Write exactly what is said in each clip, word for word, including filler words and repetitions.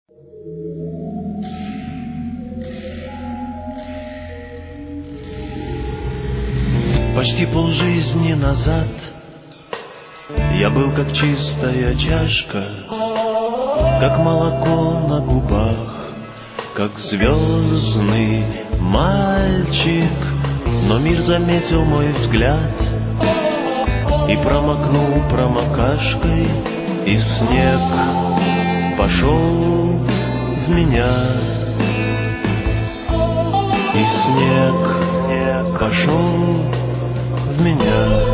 Почти полжизни назад я был как чистая чашка, как молоко на губах, как звездный мальчик. Но мир заметил мой взгляд и промокнул промокашкой, и снег пошел в меня, и снег пошел в меня.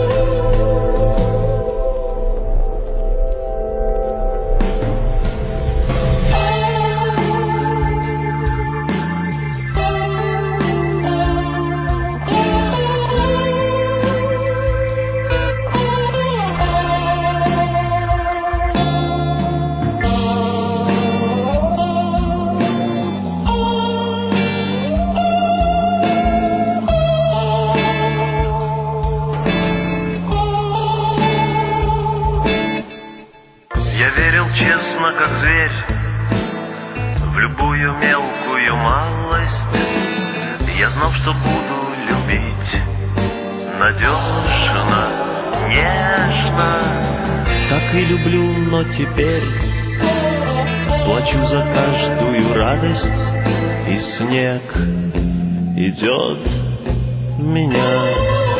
Я верил честно, как зверь, в любую мелкую малость. Я знал, что буду любить надежно, нежно. Так и люблю, но теперь плачу за каждую радость, и снег идет в меня,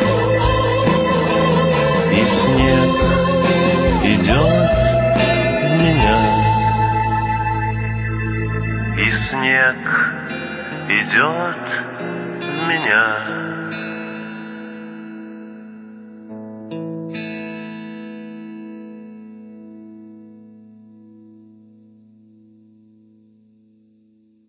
и снег идет меня, и снег идет в меня.